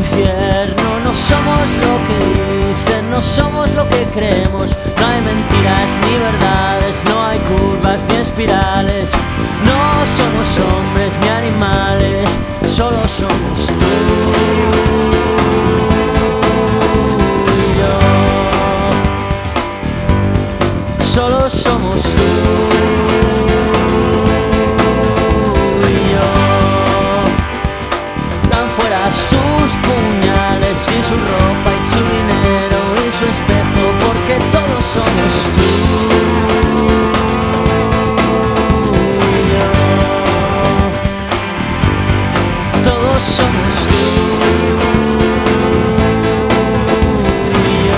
infierno. No somos lo que dicen, no somos lo que creemos. No hay mentiras ni verdades, no hay curvas ni espirales. No somos hombres ni animales, solo somos tú y yo. Solo somos tú y yo. Dan fuera sus puñales y su ropa y su dinero y su espejo, porque todos somos tú y yo. Todos somos tú y yo.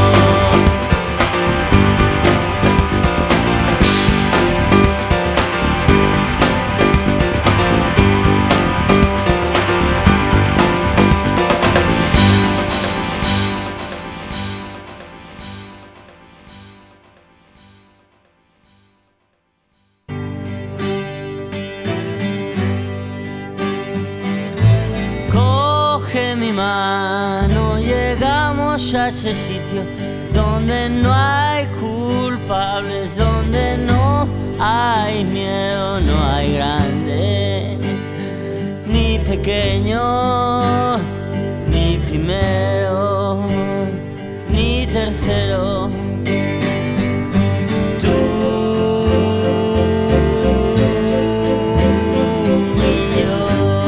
Coge mi mano, llegamos a ese sitio donde no hay culpables, donde no hay miedo, no hay grande ni pequeño, ni primero, ni tercero. Tú y yo.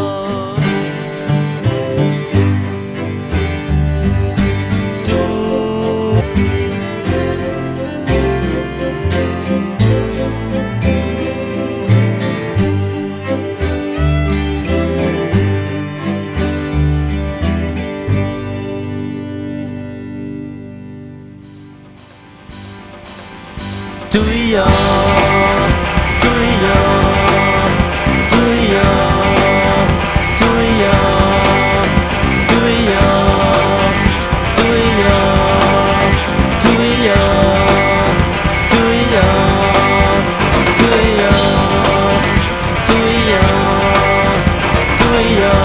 Tú y yo, tú y yo, tú y yo, tú y yo, tú y yo, tú y yo, tú y yo, tú y yo, tú y yo, tú y yo, tú y yo.